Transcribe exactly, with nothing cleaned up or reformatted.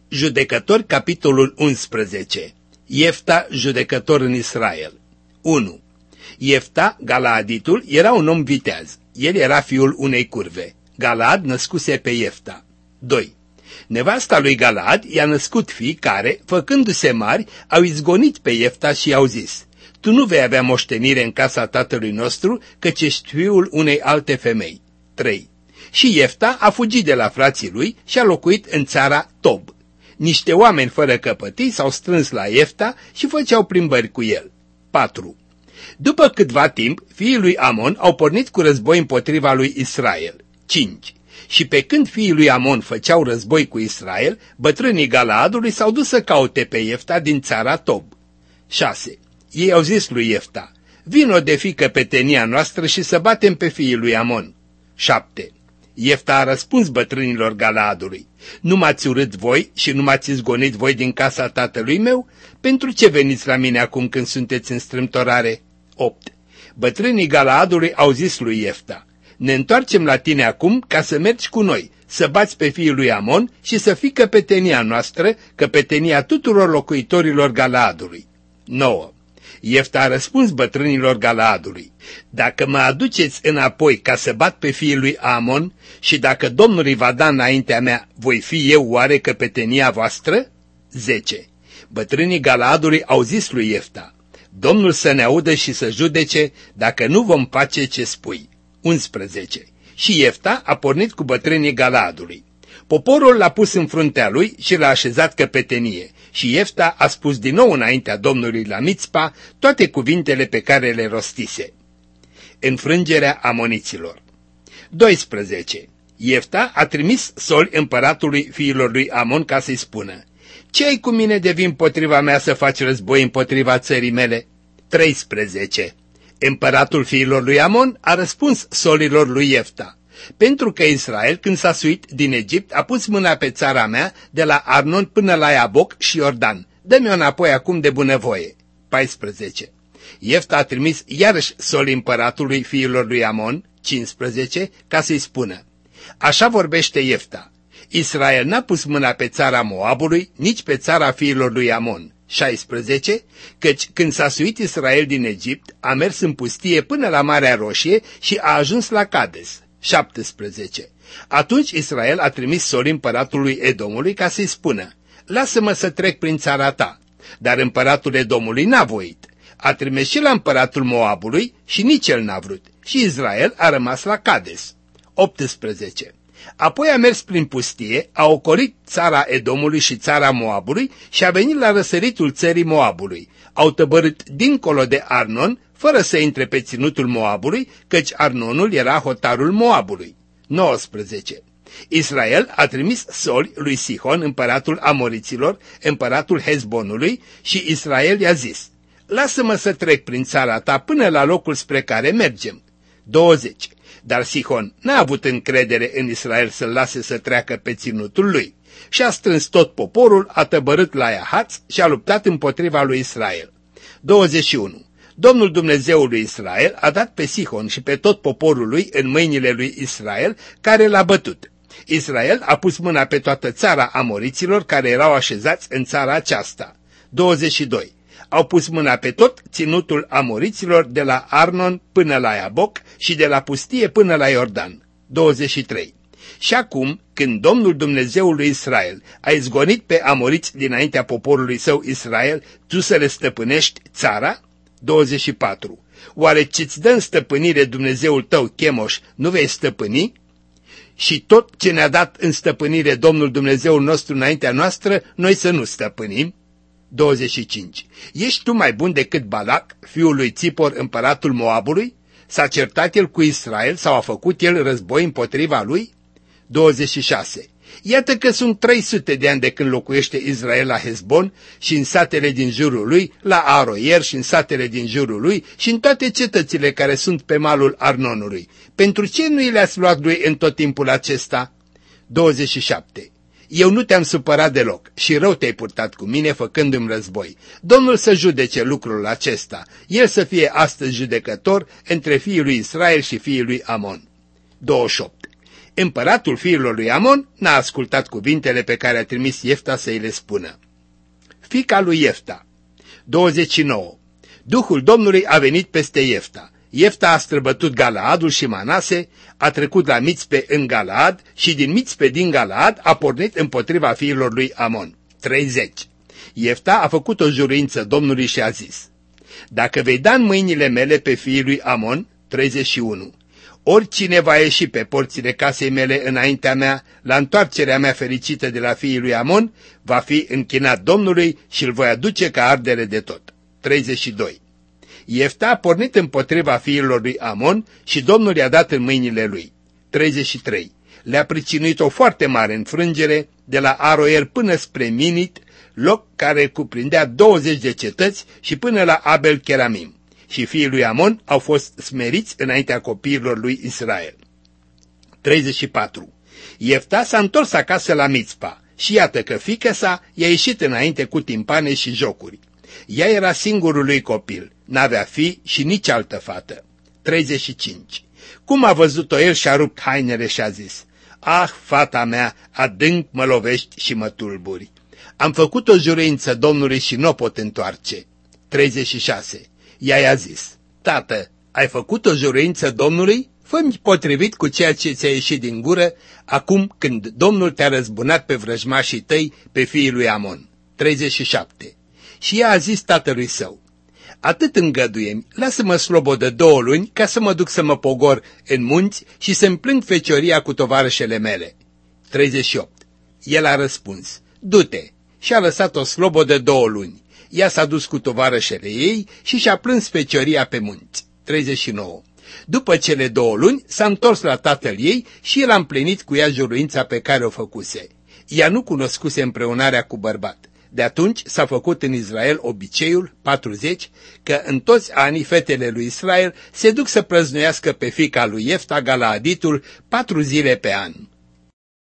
Judecători, capitolul unsprezece. Iefta, judecător în Israel. unu. Iefta, Galaaditul, era un om viteaz. El era fiul unei curve. Galaad născuse pe Iefta. doi. Nevasta lui Galaad i-a născut fii care, făcându-se mari, au izgonit pe Iefta și i-au zis: tu nu vei avea moștenire în casa tatălui nostru, căci ești fiul unei alte femei. trei. Și Iefta a fugit de la frații lui și a locuit în țara Tob. Niște oameni fără căpătii s-au strâns la Iefta și făceau plimbări cu el. patru. După câtva timp, fiii lui Amon au pornit cu război împotriva lui Israel. cinci. Și pe când fiii lui Amon făceau război cu Israel, bătrânii Galaadului s-au dus să caute pe Iefta din țara Tob. șase. Ei au zis lui Iefta: vino de fi căpetenia noastră și să batem pe fiii lui Amon. șapte. Iefta a răspuns bătrânilor Galaadului: nu m-ați urât voi și nu m-ați izgonit voi din casa tatălui meu? Pentru ce veniți la mine acum când sunteți în strâmtorare? opt. Bătrânii Galaadului au zis lui Iefta: ne întoarcem la tine acum ca să mergi cu noi, să bați pe fiii lui Amon și să fii căpetenia noastră, căpetenia tuturor locuitorilor Galaadului. nouă. Iefta a răspuns bătrânilor Galaadului: dacă mă aduceți înapoi ca să bat pe fiii lui Amon și dacă Domnul îi va da înaintea mea, voi fi eu oare căpetenia voastră? zece. Bătrânii Galaadului au zis lui Iefta: Domnul să ne audă și să judece dacă nu vom face ce spui. unsprezece. Și Iefta a pornit cu bătrânii Galaadului. Poporul l-a pus în fruntea lui și l-a așezat căpetenie. Și Iefta a spus din nou înaintea Domnului la Mițpa toate cuvintele pe care le rostise. Înfrângerea amoniților. doisprezece. Iefta a trimis soli împăratului fiilor lui Amon ca să-i spună: ce ai cu mine de vin împotriva mea să faci război împotriva țării mele? treisprezece. Împăratul fiilor lui Amon a răspuns solilor lui Iefta: pentru că Israel, când s-a suit din Egipt, a pus mâna pe țara mea de la Arnon până la Iaboc și Iordan. Dă-mi-o înapoi acum de bunăvoie. paisprezece. Iefta a trimis iarăși soli împăratului fiilor lui Amon, cincisprezece, ca să-i spună: așa vorbește Iefta: Israel n-a pus mâna pe țara Moabului, nici pe țara fiilor lui Amon. șaisprezece. Căci când s-a suit Israel din Egipt, a mers în pustie până la Marea Roșie și a ajuns la Cades. șaptesprezece. Atunci Israel a trimis soli împăratului Edomului ca să-i spună: lasă-mă să trec prin țara ta. Dar împăratul Edomului n-a voit. A trimis și la împăratul Moabului și nici el n-a vrut. Și Israel a rămas la Cades. optsprezece. Apoi a mers prin pustie, a ocolit țara Edomului și țara Moabului și a venit la răsăritul țării Moabului. Au tăbărât dincolo de Arnon, fără să intre pe ținutul Moabului, căci Arnonul era hotarul Moabului. nouăsprezece. Israel a trimis soli lui Sihon, împăratul Amoriților, împăratul Hezbonului, și Israel i-a zis: lasă-mă să trec prin țara ta până la locul spre care mergem. douăzeci. Dar Sihon n-a avut încredere în Israel să-l lase să treacă pe ținutul lui. Și a strâns tot poporul, a tăbărât la Iahaț și a luptat împotriva lui Israel. douăzeci și unu. Domnul Dumnezeul lui Israel a dat pe Sihon și pe tot poporul lui în mâinile lui Israel, care l-a bătut. Israel a pus mâna pe toată țara amoriților care erau așezați în țara aceasta. douăzeci și doi. Au pus mâna pe tot ținutul amoriților de la Arnon până la Iaboc și de la pustie până la Iordan. douăzeci și trei. Și acum, când Domnul Dumnezeul lui Israel a izgonit pe amoriți dinaintea poporului său Israel, tu să le stăpânești țara? douăzeci și patru. Oare ce-ți dă în stăpânire Dumnezeul tău, Chemoș, nu vei stăpâni? Și tot ce ne-a dat în stăpânire Domnul Dumnezeul nostru înaintea noastră, noi să nu stăpânim? douăzeci și cinci. Ești tu mai bun decât Balac, fiul lui Țipor, împăratul Moabului? S-a certat el cu Israel sau a făcut el război împotriva lui? douăzeci și șase. Iată că sunt trei sute de ani de când locuiește Israel la Hezbon și în satele din jurul lui, la Aroier și în satele din jurul lui și în toate cetățile care sunt pe malul Arnonului. Pentru ce nu i le-ați luat lui în tot timpul acesta? douăzeci și șapte. Eu nu te-am supărat deloc și rău te-ai purtat cu mine făcându-mi război. Domnul să judece lucrul acesta, el să fie astăzi judecător între fiii lui Israel și fiii lui Amon. douăzeci și opt. Împăratul fiilor lui Amon n-a ascultat cuvintele pe care a trimis Iefta să îi le spună. Fiica lui Iefta. douăzeci și nouă. Duhul Domnului a venit peste Iefta. Iefta a străbătut Galaadul și Manase, a trecut la Mițpe în Galaad și din Mițpe din Galaad a pornit împotriva fiilor lui Amon. treizeci. Iefta a făcut o juruință Domnului și a zis: dacă vei da în mâinile mele pe fiii lui Amon, treizeci și unu, oricine va ieși pe porțile casei mele înaintea mea, la întoarcerea mea fericită de la fiii lui Amon, va fi închinat Domnului și îl voi aduce ca ardere de tot. treizeci și doi. Iefta a pornit împotriva fiilor lui Amon și Domnul i-a dat în mâinile lui. treizeci și trei. Le-a pricinuit o foarte mare înfrângere de la Aroer până spre Minit, loc care cuprindea douăzeci de cetăți, și până la Abel Cheramim. Și fiii lui Amon au fost smeriți înaintea copiilor lui Israel. treizeci și patru. Iefta s-a întors acasă la Mițpa și iată că fiica sa i-a ieșit înainte cu timpane și jocuri. Ea era singurul lui copil, n-avea fi și nici altă fată. treizeci și cinci. Cum a văzut-o el și-a rupt hainele și a zis: ah, fata mea, adânc mă lovești și mă tulburi. Am făcut o juruință Domnului și nu o pot întoarce. treizeci și șase. Ea i-a zis: tată, ai făcut o juruință Domnului? Fă-mi potrivit cu ceea ce ți-a ieșit din gură, acum când Domnul te-a răzbunat pe vrăjmașii tăi, pe fiii lui Amon. treizeci și șapte. Și ea a zis tatălui său: atât îngăduie-mi, lasă-mă slobodă două luni ca să mă duc să mă pogor în munți și să-mi plâng fecioria cu tovarășele mele. treizeci și opt. El a răspuns: du-te, și a lăsat-o slobodă două luni. Ea s-a dus cu tovarășele ei și și-a plâns fecioria pe munți. treizeci și nouă. După cele două luni s-a întors la tatăl ei și el a împlinit cu ea juruința pe care o făcuse. Ea nu cunoscuse împreunarea cu bărbat. De atunci s-a făcut în Israel obiceiul, patruzeci, că în toți anii fetele lui Israel se duc să prăznuiască pe fiica lui Iefta Galaaditul patru zile pe an.